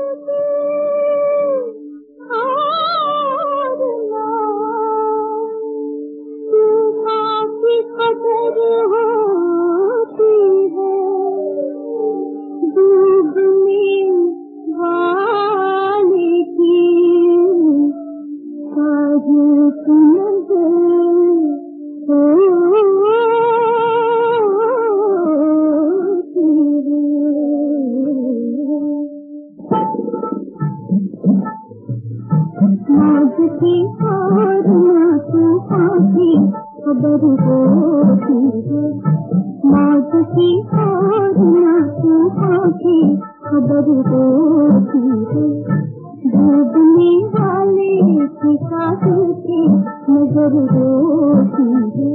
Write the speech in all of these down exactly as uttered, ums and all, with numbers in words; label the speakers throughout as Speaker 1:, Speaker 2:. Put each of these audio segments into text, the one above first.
Speaker 1: खबर होती है मौत की और ना तू आँखी खबर होती है डूबने वाले की कातिल की नजर होती है।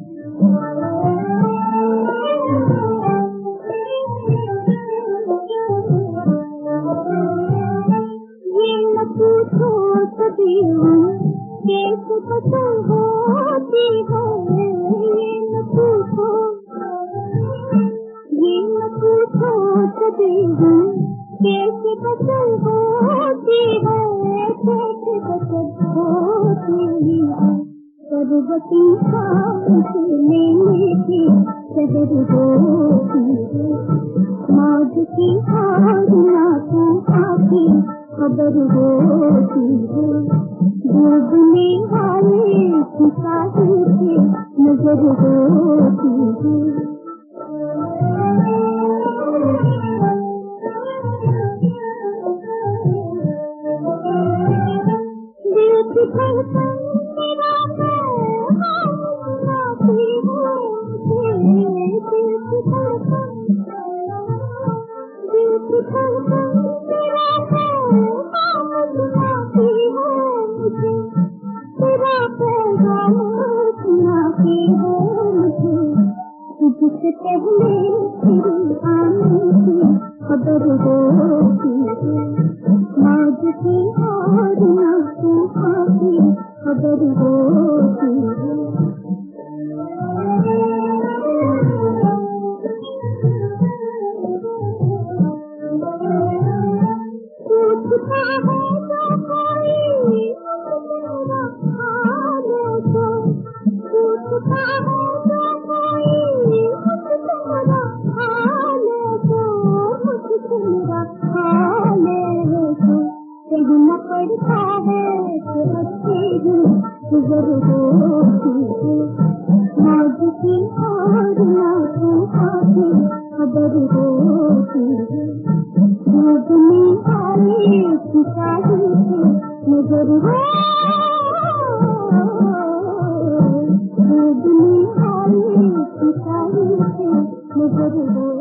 Speaker 1: ये न पूछो कभी कैसे पसंद होती है, ये न पूछो ये न पूछो कभी कैसे पसंद होती है, कैसे पसंद होती है। सरबती शाम से लेने की सदर होती है मौज की हार ना तू आँखी खबर होती है डूबने वाले की कातिल की नजर होती है। दिल की धड़कन तेरा पैगाम सुनाती है, दिल की धड़कन दिल की धड़कन तेरा पैगाम सुनाती है मुझे, तेरा पैगाम सुनाती है मुझे। तुझसे पहले तेरी आने की खबर होती है मौज की और ना तू आँखी खबर होती है। पूछता है जो कोई तेरा हाल तो, पूछता है जो कोई तेरा हाल तो, तेरा हाल तो कहना पड़ता है कि अच्छी ही गुजर होती है मौज की और ना तू आँखी खबर होती है डूबने वाले की कातिल की नजर डूबने वाले की कातिल की नजर हो।